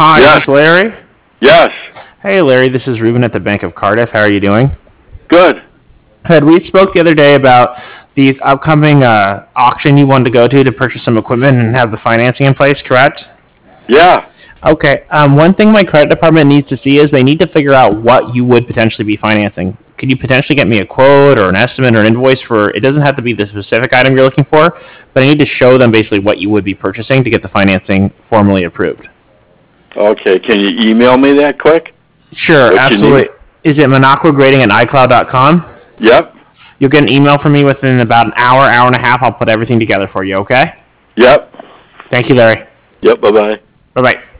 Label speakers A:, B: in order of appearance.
A: Hi, is
B: Yes.
A: this Larry?
B: Yes.
A: Hey, Larry, this is Ruben at the Bank of Cardiff. How are you doing?
B: Good.
A: Good. We spoke the other day about the upcoming auction you wanted to go to purchase some equipment and have the financing in place, correct?
B: Yeah.
A: Okay. One thing my credit department needs to see is they need to figure out what you would potentially be financing. Could you potentially get me a quote or an estimate or an invoice for? It doesn't have to be the specific item you're looking for, but I need to show them basically what you would be purchasing to get the financing formally approved.
B: Okay. Can you email me that quick?
A: Sure,
B: What you need?
A: absolutely. Is it monocrograding at iCloud.com?
B: Yep.
A: You'll get an email from me within about an hour, hour and a half. I'll put everything together for you, okay?
B: Yep.
A: Thank you, Larry.
B: Yep. Bye-bye.
A: Bye-bye.